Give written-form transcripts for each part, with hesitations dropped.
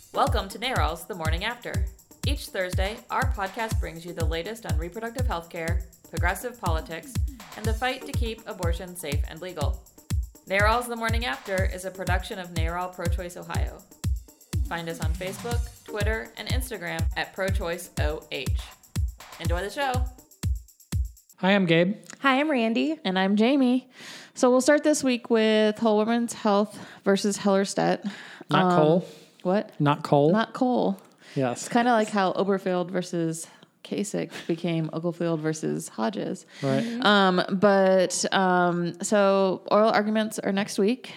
Welcome to NARAL's The Morning After. Each Thursday, our podcast brings you the latest on reproductive health care, progressive politics, and the fight to keep abortion safe and legal. NARAL's The Morning After is a production of NARAL Pro-Choice Ohio. Find us on Facebook, Twitter, and Instagram at ProChoiceOH. Enjoy the show. Hi, I'm Gabe. Hi, I'm Randy. And I'm Jamie. So we'll start this week with Whole Women's Health versus Hellerstedt. Not Cole. What? Not Cole. Not Cole. Yes. It's kind of like how Oberfield versus Kasich became Oglesfield versus Hodges. Right. So oral arguments are next week.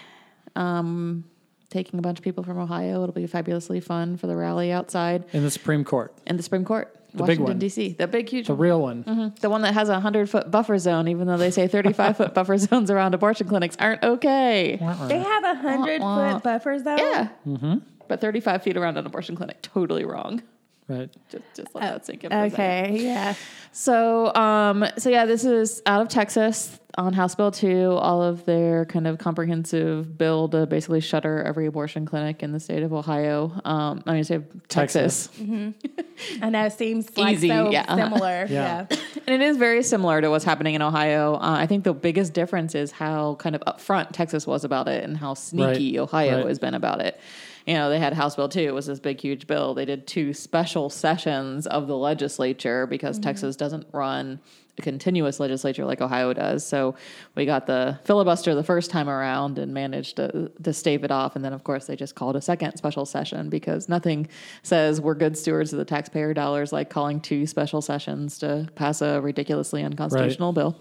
Taking a bunch of people from Ohio. It'll be fabulously fun for the rally outside. In the Supreme Court. In the Supreme Court. The big Washington, one. D.C. The big, huge The real one. Mm-hmm. The one that has a 100-foot buffer zone, even though they say 35-foot buffer zones around abortion clinics aren't okay. They have 100-foot buffer zone? Yeah. Mm-hmm. But 35 feet around an abortion clinic, totally wrong. Right. Just let that sink in for a second. Okay, yeah. So yeah, this is out of Texas on House Bill 2, all of their kind of comprehensive bill to basically shutter every abortion clinic in the state of Ohio. State of Texas. Mm-hmm. I know, it seems like Easy, so yeah. similar. Yeah. And it is very similar to what's happening in Ohio. I think the biggest difference is how kind of upfront Texas was about it and how sneaky Ohio has been about it. You know, they had House Bill 2. It was this big, huge bill. They did 2 special sessions of the legislature because Texas doesn't run a continuous legislature like Ohio does. So we got the filibuster the first time around and managed to stave it off. And then, of course, they just called a second special session because nothing says we're good stewards of the taxpayer dollars like calling 2 special sessions to pass a ridiculously unconstitutional bill.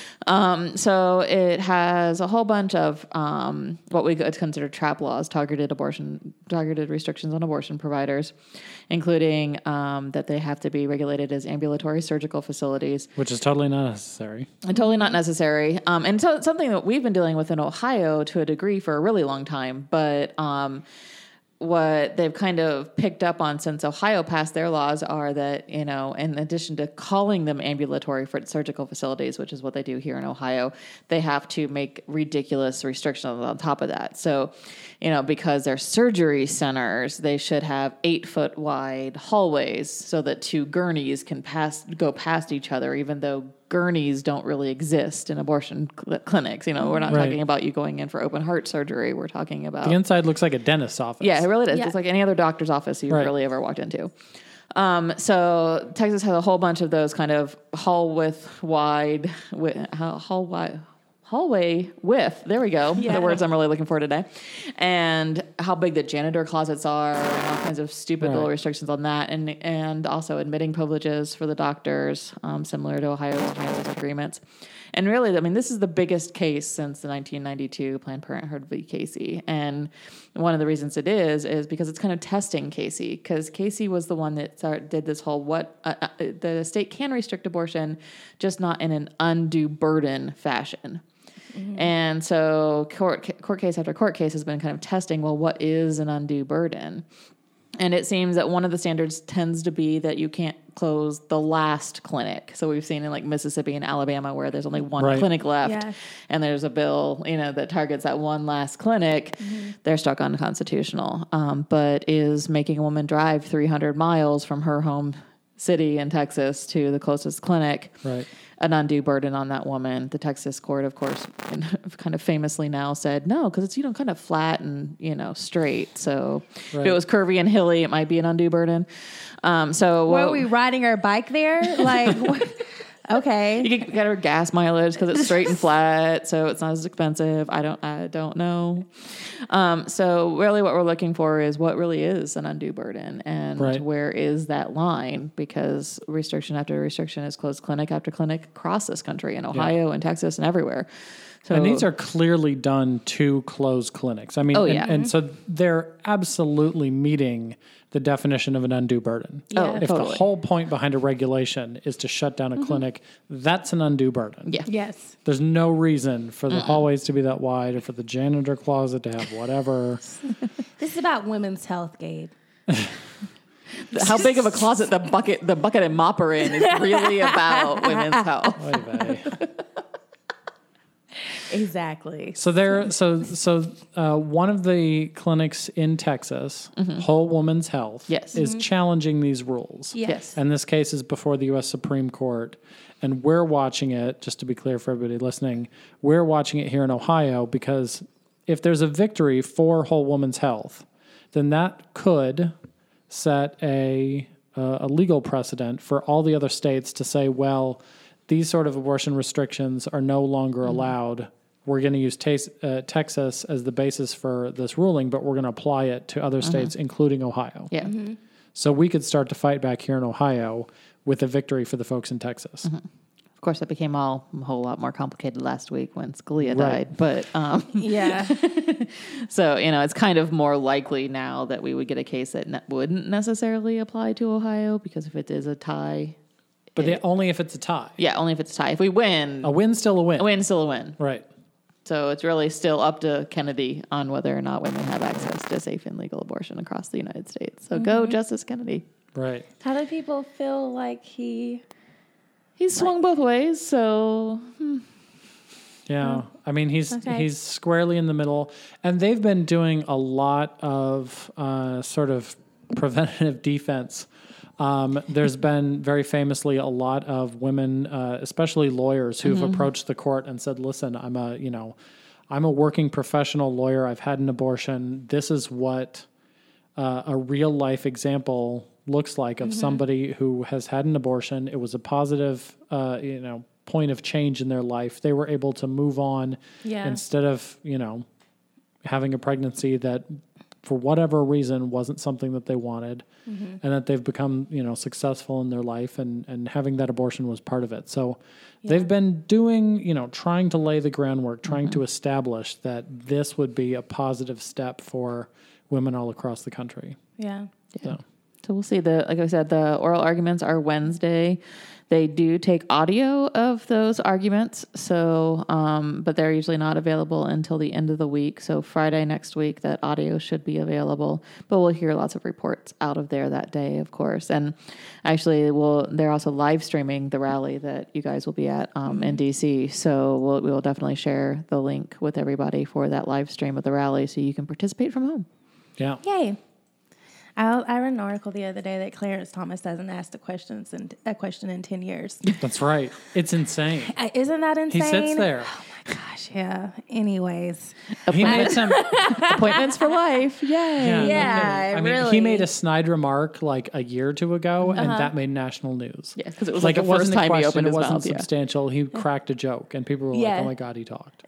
So it has a whole bunch of what we consider trap laws, targeted restrictions on abortion providers, including that they have to be regulated as ambulatory surgical facilities. Which is totally not necessary. And totally not necessary. And so something that we've been dealing with in Ohio to a degree for a really long time, but what they've kind of picked up on since Ohio passed their laws are that, you know, in addition to calling them ambulatory for surgical facilities, which is what they do here in Ohio, they have to make ridiculous restrictions on top of that. So, you know, because they're surgery centers, they should have 8-foot wide hallways so that 2 gurneys can go past each other, even though gurneys don't really exist in abortion clinics. You know, we're not talking about you going in for open heart surgery. We're talking about... The inside looks like a dentist's office. Yeah, it really does. Yeah. It's like any other doctor's office you've really ever walked into. So Texas has a whole bunch of those kind of hallway width. There we go. Yeah. The words I'm really looking for today. And how big the janitor closets are and all kinds of stupid little restrictions on that. And also admitting privileges for the doctors, similar to Ohio's transit agreements. And really, I mean, this is the biggest case since the 1992 Planned Parenthood v. Casey. And one of the reasons it is because it's kind of testing Casey, because Casey was the one that did this whole the state can restrict abortion, just not in an undue burden fashion. Mm-hmm. And so court case after court case has been kind of testing, well, what is an undue burden? And it seems that one of the standards tends to be that you can't close the last clinic. So we've seen in like Mississippi and Alabama where there's only one clinic left and there's a bill, you know, that targets that one last clinic. Mm-hmm. They're stuck unconstitutional, but is making a woman drive 300 miles from her home city in Texas to the closest clinic. Right. An undue burden on that woman. The Texas court, of course, kind of famously now said no, because it's, you know, kind of flat and, you know, straight. So if it was curvy and hilly, it might be an undue burden. Were we riding our bike there? Like, okay. You get her gas mileage because it's straight and flat, so it's not as expensive. I don't know. So really what we're looking for is what really is an undue burden and where is that line, because restriction after restriction is closed clinic after clinic across this country in Ohio and Texas and everywhere. So, and these are clearly done to close clinics. I mean, and so they're absolutely meeting the definition of an undue burden. Yeah. If the whole point behind a regulation is to shut down a clinic, that's an undue burden. Yeah. Yes. There's no reason for the hallways to be that wide or for the janitor closet to have whatever. This is about women's health, Gabe. How big of a closet the bucket and mop are in is really about women's health. Exactly. So one of the clinics in Texas, Whole Woman's Health, is challenging these rules. Yes. And this case is before the U.S. Supreme Court. And we're watching it, just to be clear for everybody listening, we're watching it here in Ohio because if there's a victory for Whole Woman's Health, then that could set a legal precedent for all the other states to say, well, these sort of abortion restrictions are no longer allowed. We're going to use Texas as the basis for this ruling, but we're going to apply it to other states, including Ohio. Yeah. So we could start to fight back here in Ohio with a victory for the folks in Texas. Of course, that became a whole lot more complicated last week when Scalia died. But yeah. So, it's kind of more likely now that we would get a case that wouldn't necessarily apply to Ohio, because if it is a tie. But only if it's a tie. Yeah, only if it's a tie. If we win. A win's still a win. A win's still a win. Right. So it's really still up to Kennedy on whether or not women have access to safe and legal abortion across the United States. So go Justice Kennedy. Right. How do people feel like he's swung both ways, so yeah. I mean, he's squarely in the middle, and they've been doing a lot of sort of preventative defense. There's been very famously a lot of women, especially lawyers, who've approached the court and said, "Listen, I'm a working professional lawyer. I've had an abortion. This is what a real life example looks like of somebody who has had an abortion. It was a positive, point of change in their life. They were able to move on instead of, having a pregnancy that for whatever reason wasn't something that they wanted, and that they've become, successful in their life, and having that abortion was part of it. So they've been doing, trying to lay the groundwork, trying to establish that this would be a positive step for women all across the country. Yeah. So we'll see. Like I said, the oral arguments are Wednesday. They do take audio of those arguments, so but they're usually not available until the end of the week. So Friday next week, that audio should be available. But we'll hear lots of reports out of there that day, of course. And actually, they're also live streaming the rally that you guys will be at in DC. So we'll definitely share the link with everybody for that live stream of the rally, so you can participate from home. Yeah. Yay. I read an article the other day that Clarence Thomas hasn't asked a question in 10 years. That's right. It's insane. Isn't that insane? He sits there. Oh my gosh, yeah. Anyways. He made some appointments for life. Yay. Yeah, I mean, he made a snide remark like a year or two ago, and that made national news. Yeah, because it was like the first time he opened his mouth. It wasn't substantial. He cracked a joke, and people were like, oh my God, he talked.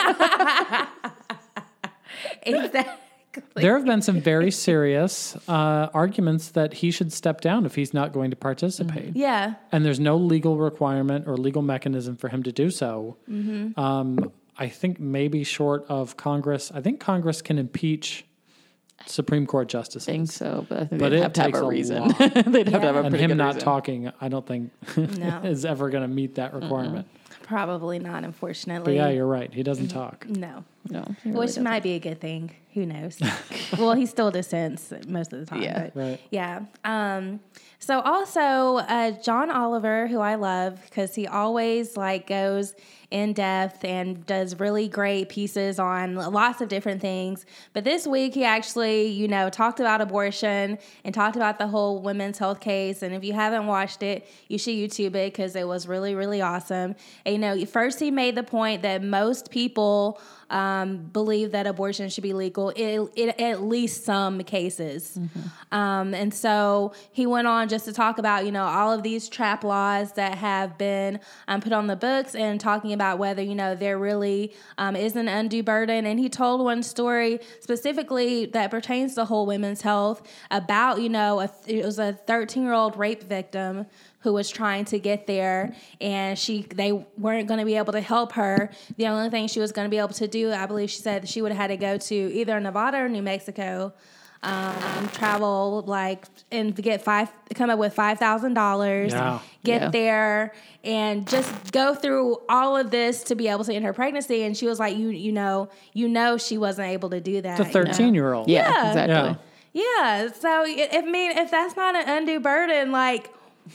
Exactly. There have been some very serious arguments that he should step down if he's not going to participate. Yeah. And there's no legal requirement or legal mechanism for him to do so. I think maybe short of Congress. I think Congress can impeach Supreme Court justices. I think so, but I think they'd have to have a reason. They'd have to have a pretty good reason. And him not talking, I don't think is ever going to meet that requirement. Probably not, unfortunately. But yeah, you're right. He doesn't talk. No. Really Which might be a good thing. Who knows? Well, he still dissents most of the time. Yeah. But right. Yeah. So also, John Oliver, who I love because he always goes in depth and does really great pieces on lots of different things. But this week he actually, talked about abortion and talked about the whole women's health case. And if you haven't watched it, you should YouTube it because it was really, really awesome. And, first he made the point that most people believe that abortion should be legal in at least some cases. And so he went on just to talk about, all of these trap laws that have been put on the books and talking about whether, there really is an undue burden. And he told one story specifically that pertains to whole women's health about, it was a 13-year-old rape victim who was trying to get there, and they weren't going to be able to help her. The only thing she was going to be able to do, I believe she said she would have had to go to either Nevada or New Mexico, travel and come up with $5,000, get there, and just go through all of this to be able to end her pregnancy. And she was like, you know, she wasn't able to do that. It's a 13-year-old. Yeah, exactly. Yeah. So if that's not an undue burden,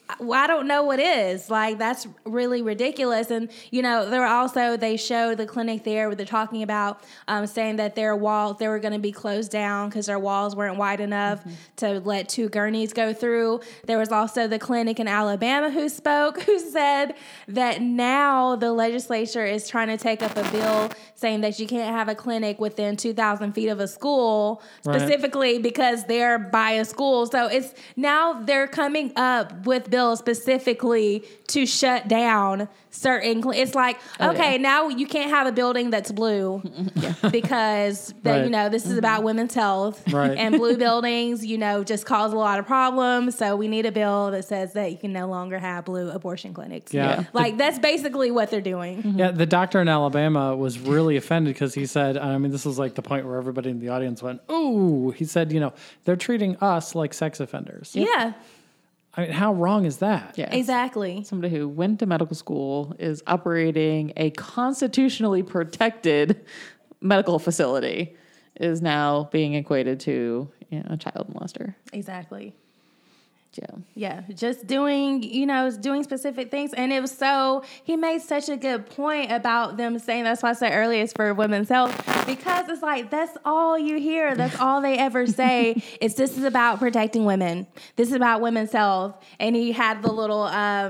I don't know what is. Like, that's really ridiculous. And, they showed the clinic there where they're talking about saying that their walls, they were going to be closed down because their walls weren't wide enough to let 2 gurneys go through. There was also the clinic in Alabama who said that now the legislature is trying to take up a bill saying that you can't have a clinic within 2,000 feet of a school, specifically because they're by a school. So it's now they're coming up with bills specifically to shut down certain. It's like, now you can't have a building that's blue because this is about women's health, and blue buildings, just cause a lot of problems. So we need a bill that says that you can no longer have blue abortion clinics. Yeah. Like, that's basically what they're doing. Yeah, the doctor in Alabama was really offended because he said, this was like the point where everybody in the audience went, ooh. He said, they're treating us like sex offenders. Yeah. I mean, how wrong is that? Yes. Exactly. Somebody who went to medical school is operating a constitutionally protected medical facility is now being equated to a child molester. Exactly. Yeah. Yeah, just doing specific things. And he made such a good point about them saying, that's why I said earlier it's for women's health, because it's like, that's all you hear. That's all they ever say is this is about protecting women. This is about women's health. And he had the little,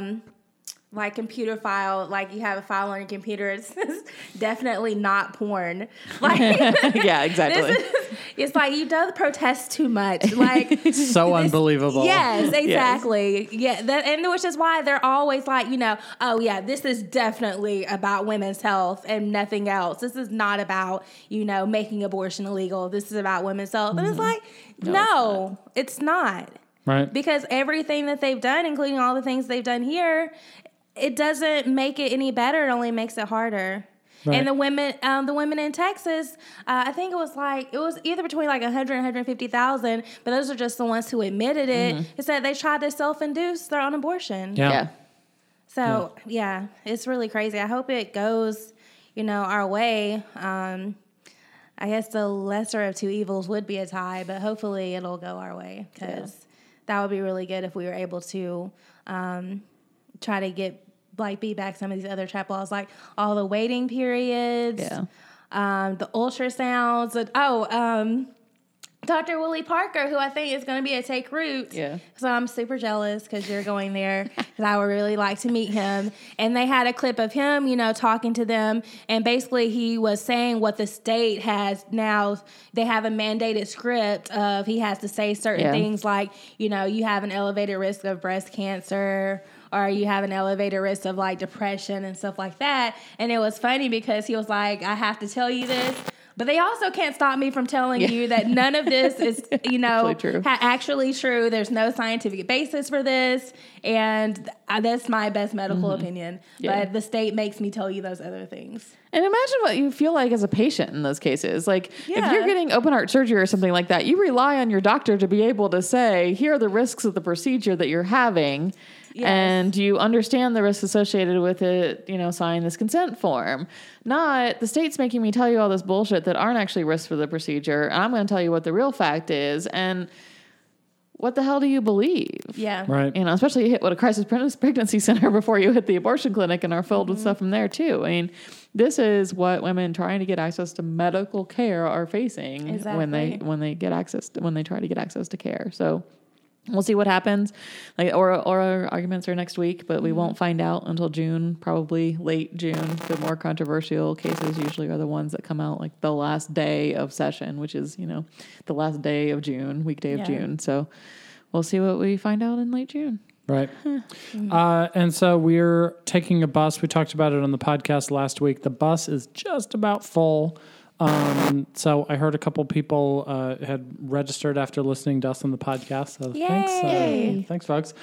computer file, like you have a file on your computer. It's definitely not porn. Like, yeah, exactly. It's like, you don't protest too much. Like, so unbelievable. Yes, exactly. Yes. Yeah, and which is why they're always like, this is definitely about women's health and nothing else. This is not about, making abortion illegal. This is about women's health. And it's like, no, it's not. Right. Because everything that they've done, including all the things they've done here, it doesn't make it any better. It only makes it harder. Right. And the women in Texas, I think it was either between 100 and 150,000, but those are just the ones who admitted it. Mm-hmm. It said they tried to self-induce their own abortion. Yeah. So, it's really crazy. I hope it goes, our way. I guess the lesser of two evils would be a tie, but hopefully it'll go our way, because that would be really good if we were able to try to get be back some of these other trap laws, like all the waiting periods, the ultrasounds, Dr. Willie Parker, who I think is going to be at Take Root. Yeah. So I'm super jealous because you're going there, because I would really like to meet him. And they had a clip of him, talking to them. And basically he was saying what the state has now. They have a mandated script of he has to say certain things like, you have an elevated risk of breast cancer, or you have an elevated risk of depression and stuff like that. And it was funny because he was like, I have to tell you this, but they also can't stop me from telling you that none of this is, actually true. There's no scientific basis for this. And that's my best medical opinion. Yeah. But the state makes me tell you those other things. And imagine what you feel like as a patient in those cases. If you're getting open heart surgery or something like that, you rely on your doctor to be able to say, here are the risks of the procedure that you're having. Yes. And you understand the risks associated with it, sign this consent form. Not the state's making me tell you all this bullshit that aren't actually risks for the procedure. And I'm going to tell you what the real fact is. And what the hell do you believe? Yeah. Right. Especially you hit a crisis pregnancy center before you hit the abortion clinic and are filled with stuff from there too. I mean, this is what women trying to get access to medical care are facing when they try to get access to care. So we'll see what happens. Oral arguments are next week, but we won't find out until June, probably late June. The more controversial cases usually are the ones that come out the last day of session, which is, the last day of June, weekday of June. So we'll see what we find out in late June. Right. And so we're taking a bus. We talked about it on the podcast last week. The bus is just about full. So I heard a couple people had registered after listening to us on the podcast. So Yay. Thanks, folks.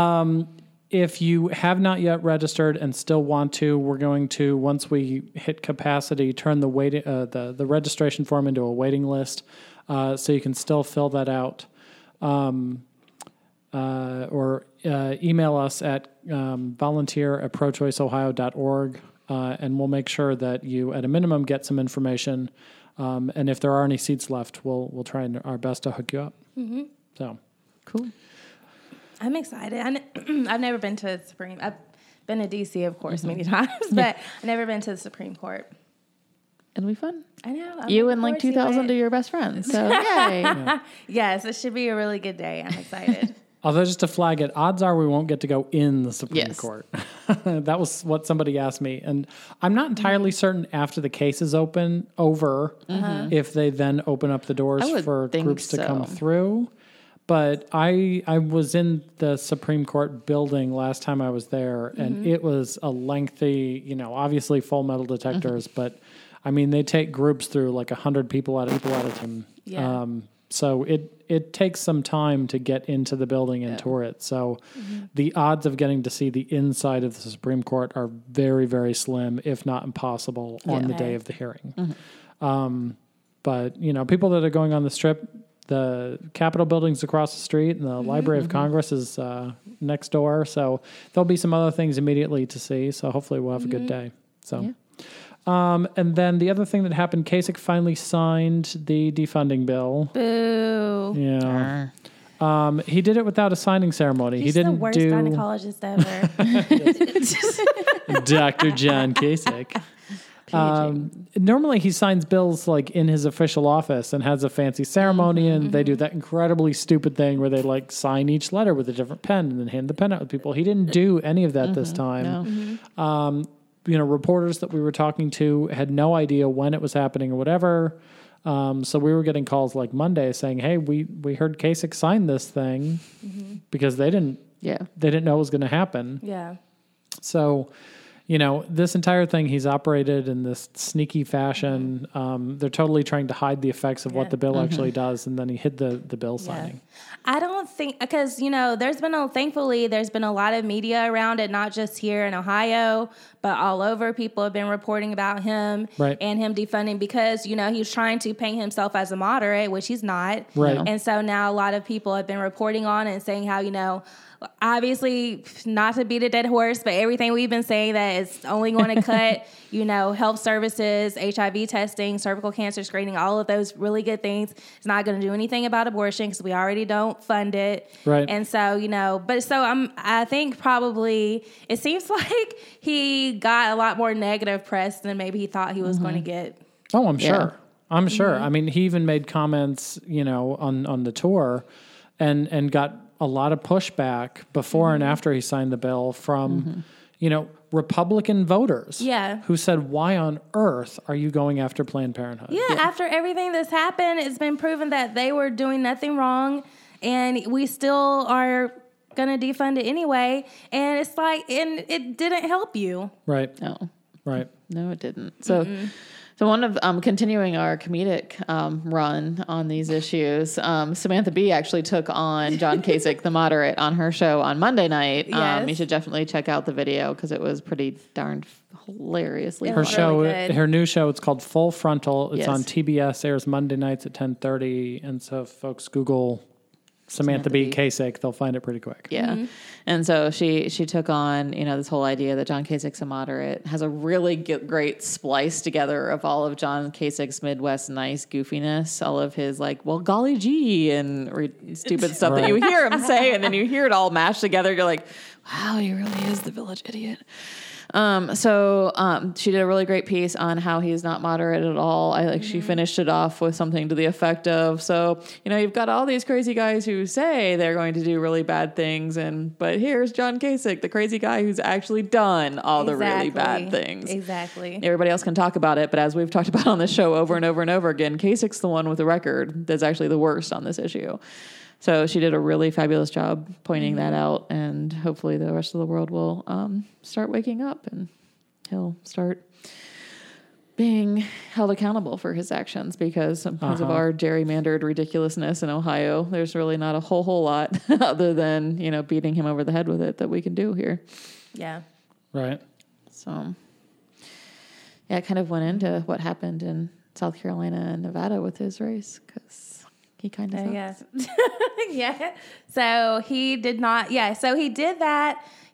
If you have not yet registered and still want to, we're going to, once we hit capacity, turn the registration form into a waiting list, so you can still fill that out. Or email us at volunteer@prochoiceohio.org. And we'll make sure that you, at a minimum, get some information. And if there are any seats left, we'll try our best to hook you up. Mm-hmm. So cool. I'm excited. I've never been to the Supreme. I've been to D.C., of course, many times, but I've never been to the Supreme Court. It'll be fun. I know. You and like 2,000 of your best friends. So, yay. Yes, it should be a really good day. I'm excited. Although, just to flag it, odds are we won't get to go in the Supreme Court. That was what somebody asked me. And I'm not entirely certain after the case is over if they then open up the doors for groups to come through. But I was in the Supreme Court building last time I was there, and it was a lengthy, obviously full metal detectors, but I mean, they take groups through like 100 people at a time. Yeah. So it takes some time to get into the building and tour it. So the odds of getting to see the inside of the Supreme Court are very, very slim, if not impossible, on the day of the hearing. But, people that are going on the Strip, the Capitol building's across the street and the Library of Congress is next door. So there'll be some other things immediately to see. So hopefully we'll have a good day. So. Yeah. And then the other thing that happened, Kasich finally signed the defunding bill. Boo. Yeah. He did it without a signing ceremony. He's he didn't the worst gynecologist ever. Dr. John Kasich. Normally he signs bills like in his official office and has a fancy ceremony, and they do that incredibly stupid thing where they like sign each letter with a different pen and then hand the pen out to people. He didn't do any of that this time. No. Reporters that we were talking to had no idea when it was happening or whatever. So we were getting calls like Monday saying, "Hey, we heard Kasich sign this thing," because they didn't know it was going to happen. Yeah. So, this entire thing, he's operated in this sneaky fashion. They're totally trying to hide the effects of what the bill actually does, and then he hid the bill signing. I don't think, because, thankfully, there's been a lot of media around it, not just here in Ohio, but all over. People have been reporting about him and him defunding because, he was trying to paint himself as a moderate, which he's not. Right. And so now a lot of people have been reporting on and saying how, obviously, not to beat a dead horse, but everything we've been saying that it's only going to cut, health services, HIV testing, cervical cancer screening, all of those really good things. It's not going to do anything about abortion because we already don't fund it. Right. And so, I think probably it seems like he got a lot more negative press than maybe he thought he was going to get. Oh, I'm sure. I'm sure. I mean, he even made comments, on the tour and got a lot of pushback before and after he signed the bill from, Republican voters. Yeah. Who said, why on earth are you going after Planned Parenthood? Yeah, after everything that's happened, it's been proven that they were doing nothing wrong, and we still are going to defund it anyway. And it's like, and it didn't help you. Right. No. Right. No, it didn't. So... So one of continuing our comedic run on these issues, Samantha Bee actually took on John Kasich, the moderate, on her show on Monday night. Yes. You should definitely check out the video because it was pretty darn hilariously. Her funny. show, really her new show, it's called Full Frontal. It's Yes. on TBS. Airs Monday nights at 10:30. And so if folks Google Samantha Bee Kasich, they'll find it pretty quick. Yeah. And so she took on, this whole idea that John Kasich's a moderate, has a really great splice together of all of John Kasich's Midwest nice goofiness, all of his golly gee, and stupid stuff that you hear him say, and then you hear it all mashed together. You're like, wow, he really is the village idiot. So she did a really great piece on how he's not moderate at all. She finished it off with something to the effect of, so, you've got all these crazy guys who say they're going to do really bad things, but here's John Kasich, the crazy guy who's actually done all the really bad things. Exactly. Everybody else can talk about it, but as we've talked about on this show over and over and over again, Kasich's the one with the record that's actually the worst on this issue. So she did a really fabulous job pointing that out, and hopefully the rest of the world will start waking up, and he'll start being held accountable for his actions because of our gerrymandered ridiculousness in Ohio. There's really not a whole lot other than, beating him over the head with it that we can do here. Yeah. Right. So, it kind of went into what happened in South Carolina and Nevada with his race because... he kind of Yeah. So he did not. Yeah. So he did that.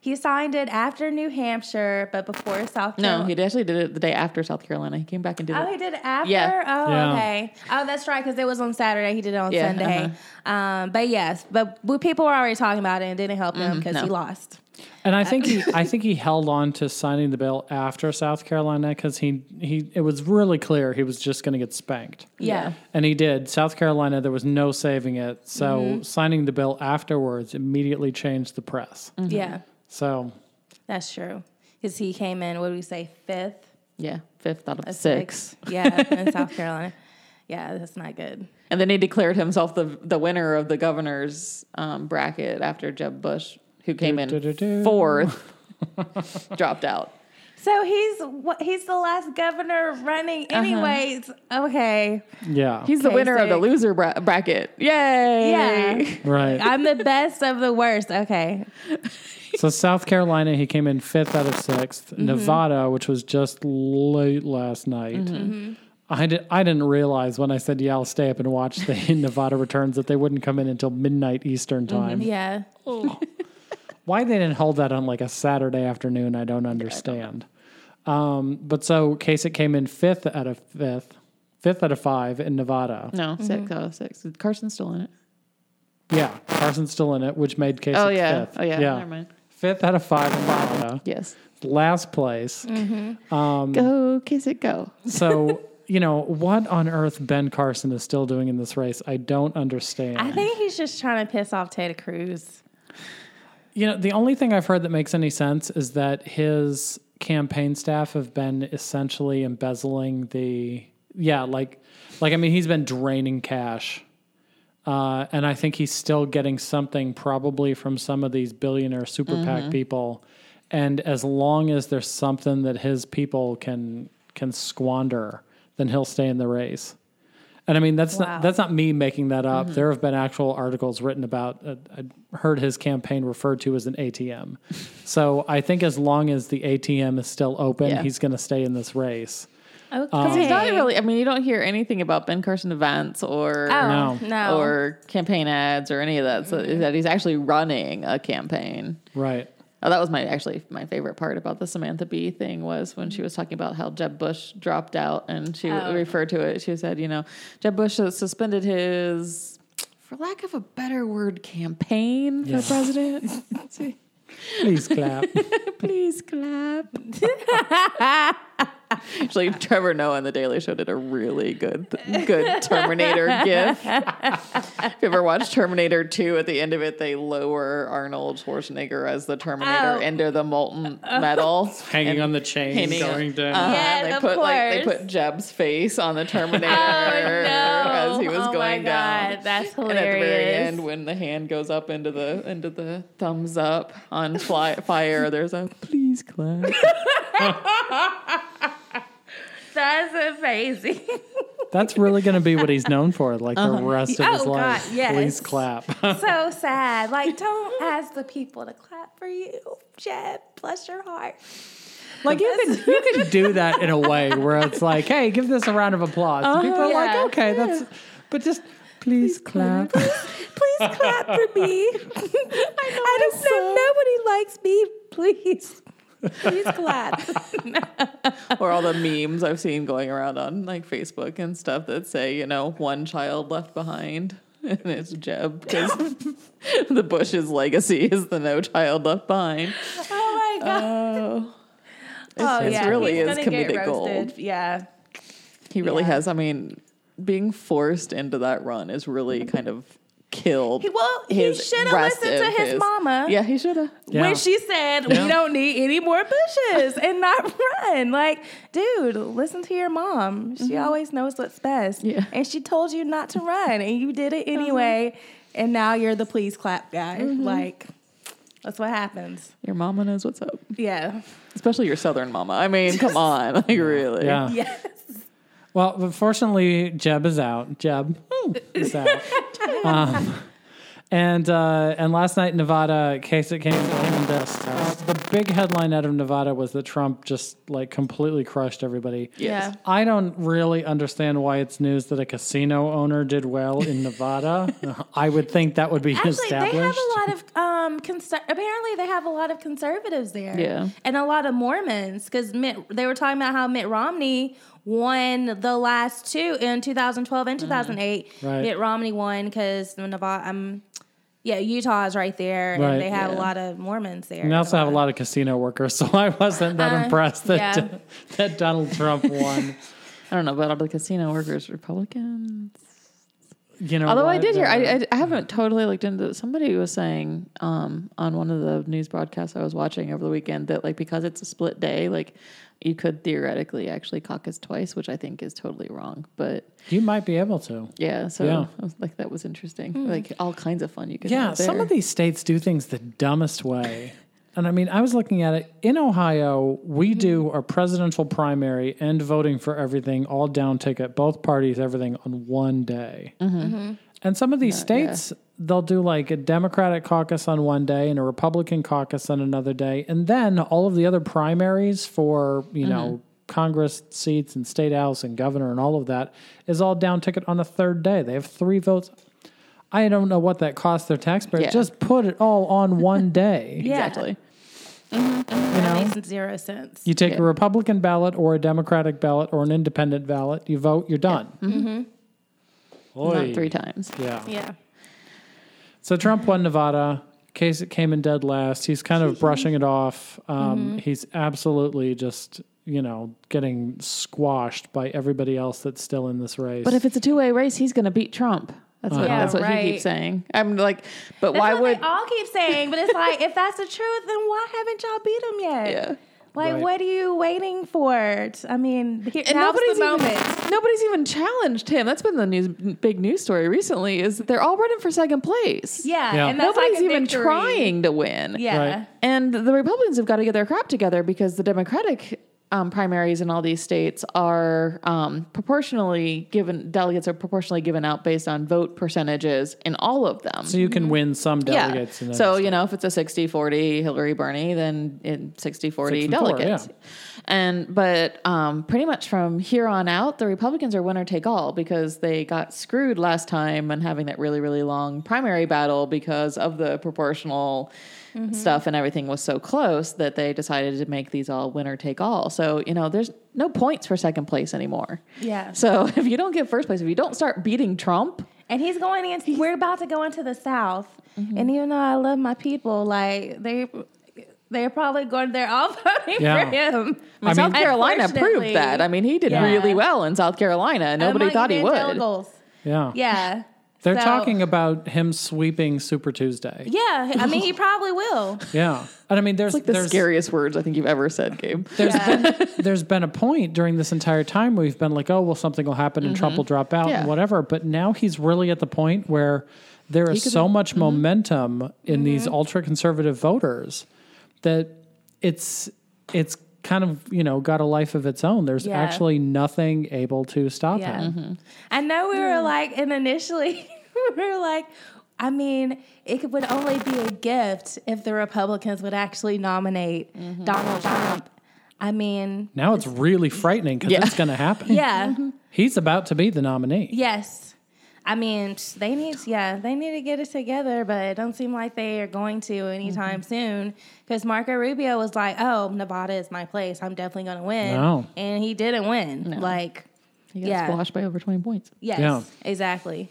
He signed it after New Hampshire, but before South Carolina. No, he actually did it the day after South Carolina. He came back and did it. Oh, he did it after? Yeah. Oh, Yeah. okay. Oh, that's right, because it was on Saturday. He did it on Yeah, Sunday. But yes, but people were already talking about it and it didn't help him because he lost. And I think he held on to signing the bill after South Carolina because it was really clear he was just going to get spanked. Yeah. And he did. South Carolina, there was no saving it. So signing the bill afterwards immediately changed the press. Yeah, So that's true. Because he came in, what do we say, 5th? Yeah, 5th out of 6. Yeah, in South Carolina. Yeah, that's not good. And then he declared himself the winner of the governor's bracket after Jeb Bush, who came in 4th, dropped out. So he's the last governor running anyways. Okay. yeah, He's the winner of the sick. loser bracket. Yay! Yeah. right. I'm the best of the worst. Okay. So South Carolina, he came in 5th out of 6th. Nevada, which was just late last night. I didn't realize when I said, yeah, I'll stay up and watch the Nevada returns that they wouldn't come in until midnight Eastern time. Yeah. Why they didn't hold that on like a Saturday afternoon, I don't understand. But so Kasich came in 5th out of 5 in Nevada. No, 6 out of 6. Carson's still in it. Yeah, Carson's still in it, which made Kasich Oh, yeah. 5th. Oh, yeah. Never mind. 5th out of 5 in Nevada. Yes. Last place. Go, Kasich, go. So, what on earth Ben Carson is still doing in this race, I don't understand. I think he's just trying to piss off Ted Cruz. The only thing I've heard that makes any sense is that his campaign staff have been essentially embezzling he's been draining cash. And I think he's still getting something probably from some of these billionaire super PAC people. And as long as there's something that his people can squander, then he'll stay in the race. And I mean, that's not me making that up. There have been actual articles written about, I heard his campaign referred to as an ATM. So I think as long as the ATM is still open, he's going to stay in this race. Okay. Because he's not really, you don't hear anything about Ben Carson events or No. or campaign ads or any of that. So that he's actually running a campaign. Right. Oh, that was my favorite part about the Samantha Bee thing was when she was talking about how Jeb Bush dropped out and she referred to it. She said, Jeb Bush has suspended his, for lack of a better word, campaign for president. Please clap. Please clap. Actually, Trevor Noah on The Daily Show did a really good Terminator gif. If you ever watched Terminator 2, at the end of it, they lower Arnold Schwarzenegger as the Terminator into the molten metal. Hanging on the chain, going down. Yes, They put Jeb's face on the Terminator as he was going down. That's hilarious. And at the very end, when the hand goes up into the thumbs up on fire, there's a please clap. That's amazing. That's really going to be what he's known for, like the rest of his life. God, yes. Please clap. So sad. Like, don't ask the people to clap for you, Jeb. Bless your heart. Like you can do that in a way where it's like, hey, give this a round of applause. And people are like, okay, but just please clap. Please clap for me. I don't know. Nobody likes me. Please clap. Or all the memes I've seen going around on like Facebook and stuff that say, one child left behind. And it's Jeb because the Bush's legacy is the no child left behind. Oh my God. It really He's is gonna get comedic gold. roasted. Yeah. He really has. Being forced into that run is really kind of killed. He should have listened to his mama. Yeah, he should have. When she said, we don't need any more Bushes and not run. Like, dude, listen to your mom. She always knows what's best. Yeah. And she told you not to run, and you did it anyway. And now you're the please clap guy. Like, that's what happens. Your mama knows what's up. Yeah. Especially your Southern mama. Come on. Like, really. Yeah. Yes. Well, but fortunately, Jeb is out. Jeb is out. And last night in Nevada, Kasich came in this. The big headline out of Nevada was that Trump just completely crushed everybody. Yeah. I don't really understand why it's news that a casino owner did well in Nevada. I would think that would be established. They have a lot of apparently they have a lot of conservatives there. Yeah. And a lot of Mormons, because they were talking about how Mitt Romney won the last two in 2012 and 2008. Right. Mitt Romney won because Utah is right there, Right. and they have a lot of Mormons there. And they also have a lot of casino workers, so I wasn't that impressed that that Donald Trump won. I don't know about all the casino workers, Republicans. You know, Although I did hear, I haven't totally looked into it. Somebody was saying on one of the news broadcasts I was watching over the weekend that like because it's a split day, like you could theoretically actually caucus twice, which I think is totally wrong. But you might be able to. Yeah, so Yeah. I was like that was interesting. Like all kinds of fun you could Yeah, have there. some of these states do things the dumbest way. And I mean, I was looking at it. In Ohio, we do our presidential primary and voting for everything, all down ticket, both parties, everything on one day. And some of these states, they'll do like a Democratic caucus on one day and a Republican caucus on another day. And then all of the other primaries for, you know, Congress seats and state house and governor and all of that is all down ticket on a third day. They have 3 votes. I don't know what that costs their taxpayers. Yeah. Just put it all on one day. Yeah. Exactly. That makes 0 sense. You take a Republican ballot or a Democratic ballot or an independent ballot, you vote, you're done. Oy. Not 3 times. Yeah. So Trump won Nevada. Kasich came in dead last. He's kind of brushing it off. He's absolutely just, you know, getting squashed by everybody else that's still in this race. But if it's a 2-way race, he's going to beat Trump. That's what, Yeah, that's what he right. keeps saying. I'm like, but That's why what would? they all keep saying, but it's like, if that's the truth, then why haven't y'all beat him yet? Yeah. Like, Right. what are you waiting for? I mean, And now's the moment. Nobody's even challenged him. That's been the big news story recently. Is that they're all running for second place. Yeah, Yeah. and that's Nobody's like a even victory. trying to win. Yeah. Right. And the Republicans have got to get their crap together because the Democratic primaries in all these states are proportionally given, delegates are proportionally given out based on vote percentages in all of them. so you can win some delegates. In So, every you know, if it's a 60-40 Hillary-Bernie, then in 60-40 6-4, delegates. yeah. But pretty much from here on out, the Republicans are winner take all because they got screwed last time and having that really, really long primary battle because of the proportional stuff and everything was so close that they decided to make these all winner take all. So, you know, there's no points for second place anymore. Yeah. So if you don't get first place, if you don't start beating Trump, And he's going in, we're about to go into the South. And even though I love my people, like, they're probably going, they're all voting Yeah. for him. I mean, South Carolina Unfortunately. proved that. I mean, he did Yeah. really well in South Carolina. Nobody Among thought he would. evangelicals. Yeah. Yeah. They're So- talking about him sweeping Super Tuesday. Yeah. I mean, he probably will. Yeah. And I mean, there's Like the there's, scariest words I think you've ever said, Gabe. there's been a point during this entire time where we've been like, oh, well, something will happen and Trump will drop out Yeah. and whatever. But now he's really at the point where there is so much momentum in these ultra conservative voters that it's kind of, you know, got a life of its own. There's Yeah. actually nothing able to stop Yeah. him. I know we were like, and initially we were like, I mean, it would only be a gift if the Republicans would actually nominate Donald Trump. I mean, Now it's really frightening because it's going to happen. yeah, He's about to be the nominee. yes. I mean, they need to get it together, but it don't seem like they are going to anytime soon. Because Marco Rubio was like, "Oh, Nevada is my place. I'm definitely going to win," No. and he didn't win. Like, He got Yeah. squashed by over 20 points. yes, Yeah. exactly.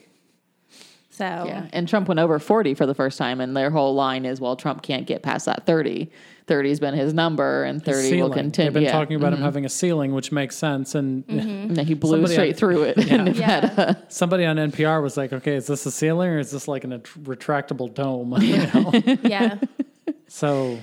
So, Yeah. And Trump went over 40 for the first time. And their whole line is, well, Trump can't get past that 30. 30's been his number, and 30 will Ceiling. continue. They've been Yeah. talking about him having a ceiling, which makes sense. And And then he blew Somebody straight had- through it. in Nevada. somebody on NPR was like, okay, is this a ceiling or is this like a retractable dome? You know? yeah. So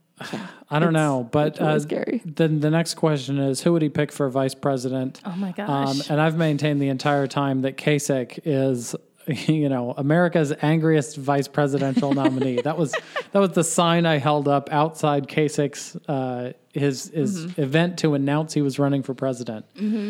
I don't know. But really scary. then the next question is, who would he pick for vice president? Oh my gosh. And I've maintained the entire time that Kasich is, you know, America's angriest vice presidential nominee. That was the sign I held up outside Kasich's his event to announce he was running for president.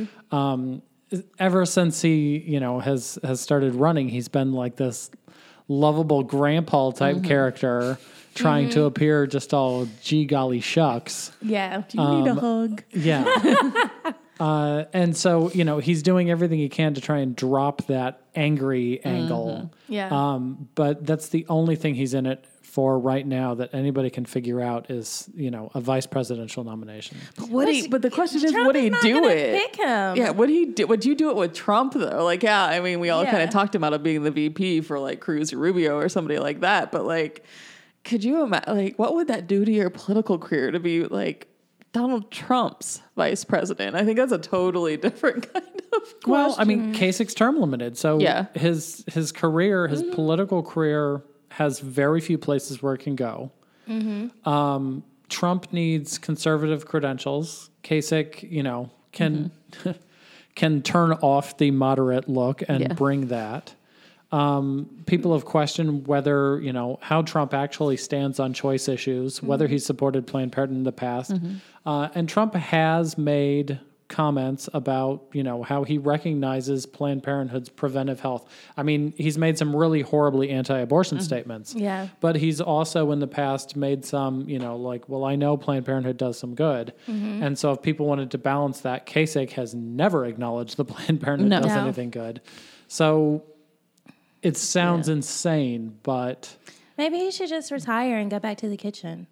Ever since he, you know, has started running, he's been like this lovable grandpa type character, trying to appear just all gee golly shucks. Yeah. You need a hug. Yeah. And so, he's doing everything he can to try and drop that angry angle. Yeah. But that's the only thing he's in it for right now that anybody can figure out is, a vice presidential nomination. But the question is, Trump would he is not do gonna it? pick him. Yeah, would he do? Would you do it with Trump though? Like, yeah, I mean, we all kind of talked about it being the VP for like Cruz or Rubio or somebody like that. But like, could you imagine? Like, what would that do to your political career to be like Donald Trump's vice president? I think that's a totally different kind of question. Well, I mean, Kasich's term limited, so his career, his political career, has very few places where it can go. Trump needs conservative credentials. Kasich, can can turn off the moderate look and bring that. People have questioned whether, how Trump actually stands on choice issues, whether he's supported Planned Parenthood in the past. And Trump has made comments about, how he recognizes Planned Parenthood's preventive health. I mean, he's made some really horribly anti-abortion statements. Yeah. But he's also in the past made some, I know Planned Parenthood does some good. And so if people wanted to balance that, Kasich has never acknowledged that Planned Parenthood does anything good. So it sounds insane, but maybe he should just retire and go back to the kitchen.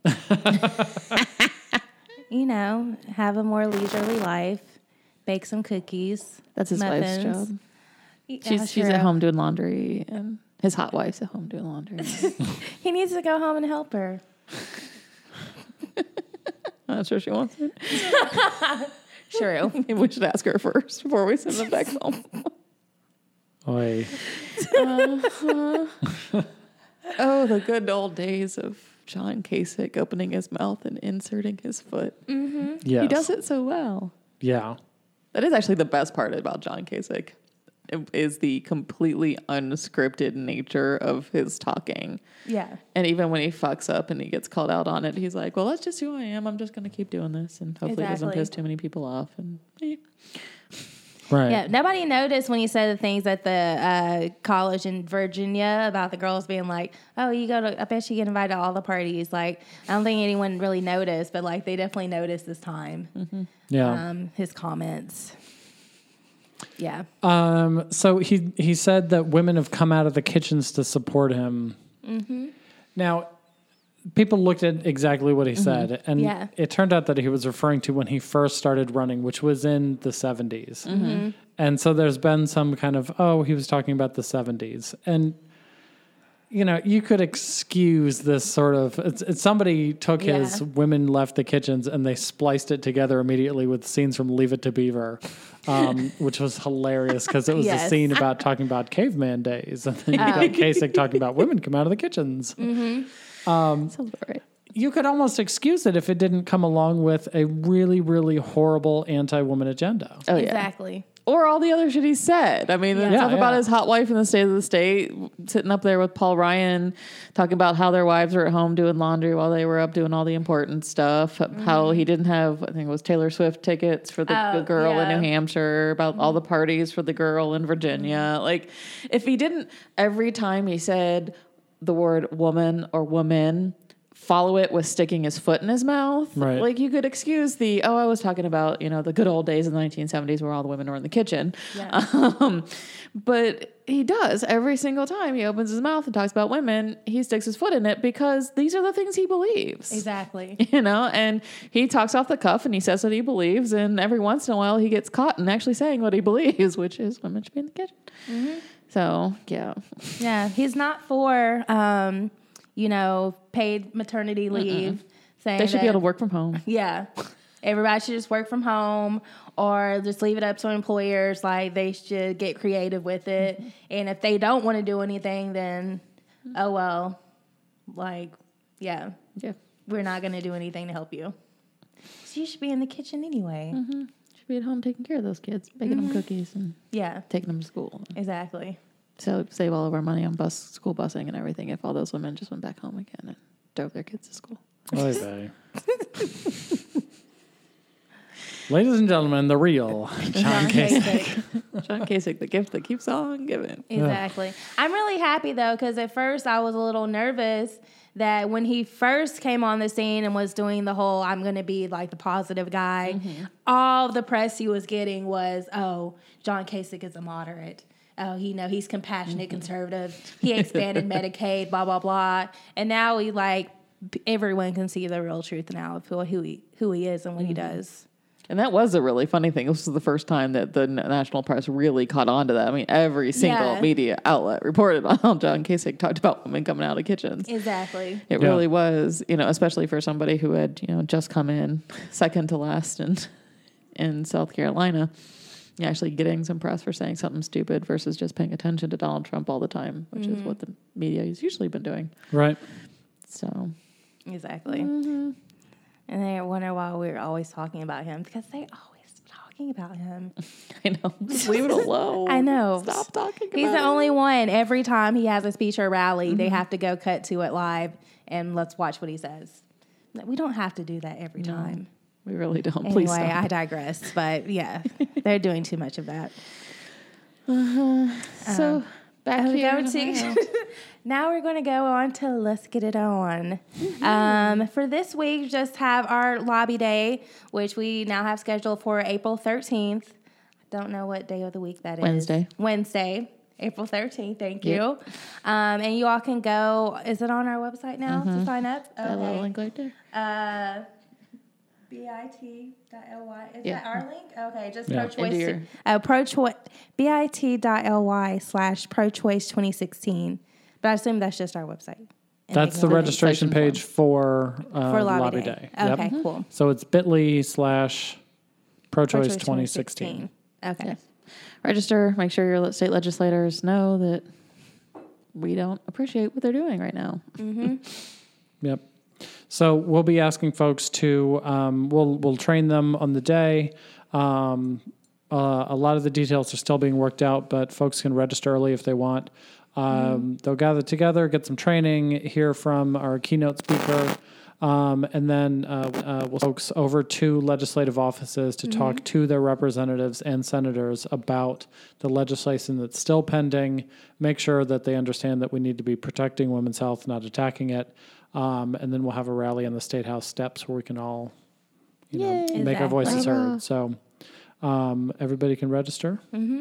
Have a more leisurely life, bake some cookies. That's his muffins. wife's job. Yeah, she's at home doing laundry, and his hot wife's at home doing laundry. He needs to go home and help her. I'm not sure she wants it. Sure, maybe we should ask her first before we send them back home. Oy. Oh, the good old days of John Kasich opening his mouth and inserting his foot. Yes. He does it so well. Yeah. That is actually the best part about John Kasich, is the completely unscripted nature of his talking. Yeah. And even when he fucks up and he gets called out on it, he's like, well, that's just who I am. I'm just going to keep doing this. And hopefully it doesn't piss too many people off. And Right. Yeah, nobody noticed when he said the things at the college in Virginia about the girls being like, "Oh, I bet you get invited to all the parties." Like, I don't think anyone really noticed, but like they definitely noticed this time. Yeah. His comments. Yeah. So he said that women have come out of the kitchens to support him. Now, people looked at exactly what he said, and it turned out that he was referring to when he first started running, which was in the 70s. And so there's been some kind of, he was talking about the 70s. And, you could excuse this sort of, somebody took his women left the kitchens and they spliced it together immediately with scenes from Leave It to Beaver, which was hilarious because it was a scene about talking about caveman days. And then you got Kasich talking about women come out of the kitchens. sounds about right. You could almost excuse it if it didn't come along with a really, really horrible anti-woman agenda. Oh, yeah. Exactly. Or all the other shit he said. I mean, the stuff about his hot wife in the State of the State, sitting up there with Paul Ryan, talking about how their wives are at home doing laundry while they were up doing all the important stuff. How he didn't have, I think it was Taylor Swift tickets for the girl in New Hampshire, about all the parties for the girl in Virginia. Like, if he didn't, every time he said the word woman or woman, follow it with sticking his foot in his mouth. Right. Like, you could excuse I was talking about, the good old days in the 1970s where all the women were in the kitchen. Yeah. But he does every single time he opens his mouth and talks about women, he sticks his foot in it because these are the things he believes. Exactly. And he talks off the cuff and he says what he believes. And every once in a while he gets caught in actually saying what he believes, which is women should be in the kitchen. So, yeah. Yeah. He's not for, paid maternity leave. Saying they should be able to work from home. Yeah. Everybody should just work from home or just leave it up to employers. Like, they should get creative with it. And if they don't want to do anything, then, oh, well, yeah. We're not going to do anything to help you. So you should be in the kitchen anyway. Should be at home taking care of those kids, baking them cookies and taking them to school. Exactly. So save all of our money on school busing and everything if all those women just went back home again and drove their kids to school. Okay. Ladies and gentlemen, the real John Kasich. John Kasich, the gift that keeps on giving. Exactly. Yeah. I'm really happy, though, because at first I was a little nervous that when he first came on the scene and was doing the whole, I'm going to be like the positive guy, all the press he was getting was, oh, John Kasich is a moderate. Oh, he's compassionate, conservative. He expanded Medicaid, blah, blah, blah. And now everyone can see the real truth now of who he is and what he does. And that was a really funny thing. This was the first time that the national press really caught on to that. I mean, every single media outlet reported on how John Kasich talked about women coming out of kitchens. Exactly. It really was, especially for somebody who had, just come in second to last in South Carolina, actually getting some press for saying something stupid versus just paying attention to Donald Trump all the time, which is what the media has usually been doing. Right. So. Exactly. Mm-hmm. And I wonder why we're always talking about him, because they always talking about him. I know. Just leave it alone. I know. Stop talking about He's the only one. Every time he has a speech or rally, they have to go cut to it live and let's watch what he says. We don't have to do that every time. We really don't. Anyway, Please stop. I digress. But yeah, they're doing too much of that. So back here. Now we're going to go on to Let's Get It On. For this week, just have our lobby day, which we now have scheduled for April 13th. I don't know what day of the week that is. Wednesday, April 13th. Thank you. And you all can go. Is it on our website now to sign up? Okay. That little link right there. bit.ly. Is that our link? Okay, just pro-choice. bit.ly/pro-choice 2016. But I assume that's just our website. That's the registration page for Lobby Day. Okay, cool. So it's bit.ly/pro-choice 2016. Okay. Yes. Register. Make sure your state legislators know that we don't appreciate what they're doing right now. Mm-hmm. Yep. So we'll be asking folks to, we'll train them on the day. A lot of the details are still being worked out, but folks can register early if they want. They'll gather together, get some training, hear from our keynote speaker, and then we'll folks over to legislative offices to talk to their representatives and senators about the legislation that's still pending, make sure that they understand that we need to be protecting women's health, not attacking it. And then we'll have a rally on the State House steps where we can all, make our voices heard. So everybody can register.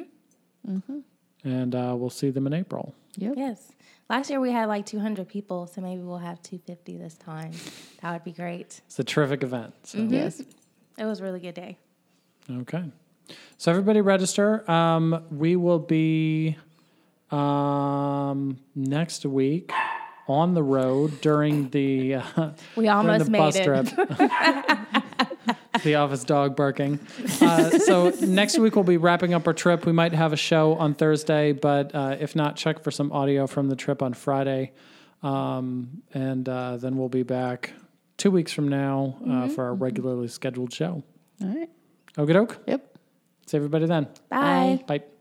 And we'll see them in April. Yep. Yes. Last year we had 200 people, so maybe we'll have 250 this time. That would be great. It's a terrific event. So. Yes. It was a really good day. Okay. So everybody register. We will be next week on the road during the we almost made bus it. trip. The office dog barking. So next week we'll be wrapping up our trip. We might have a show on Thursday, but if not, check for some audio from the trip on Friday. And then we'll be back 2 weeks from now for our regularly scheduled show. All right. Okie doke? Yep. See everybody then. Bye. Bye.